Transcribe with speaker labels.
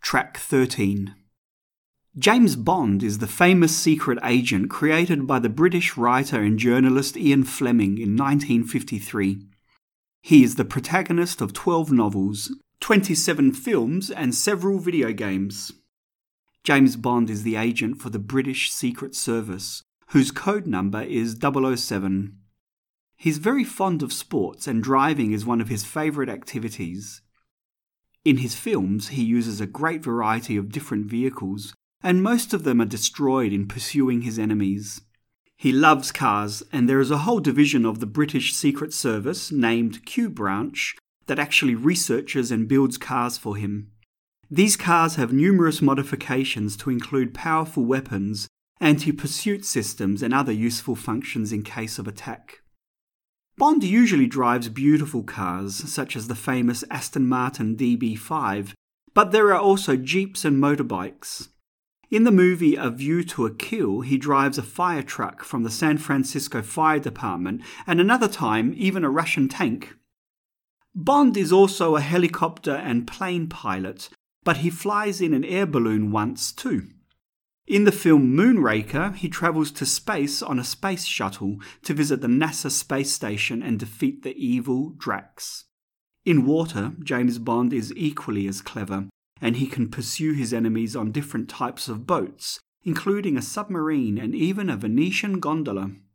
Speaker 1: Track 13. James Bond is the famous secret agent created by the British writer and journalist Ian Fleming in 1953. He is the protagonist of 12 novels, 27 films, and several video games. James Bond is the agent for the British Secret Service, whose code number is 007. He's very fond of sports, and driving is one of his favourite activities. In his films, he uses a great variety of different vehicles, and most of them are destroyed in pursuing his enemies. He loves cars, and there is a whole division of the British Secret Service named Q Branch that actually researches and builds cars for him. These cars have numerous modifications to include powerful weapons, anti-pursuit systems, and other useful functions in case of attack. Bond usually drives beautiful cars, such as the famous Aston Martin DB5, but there are also jeeps and motorbikes. In the movie A View to a Kill, he drives a fire truck from the San Francisco Fire Department, and another time, even a Russian tank. Bond is also a helicopter and plane pilot, but he flies in an air balloon once too. In the film Moonraker, he travels to space on a space shuttle to visit the NASA space station and defeat the evil Drax. In water, James Bond is equally as clever, and he can pursue his enemies on different types of boats, including a submarine and even a Venetian gondola.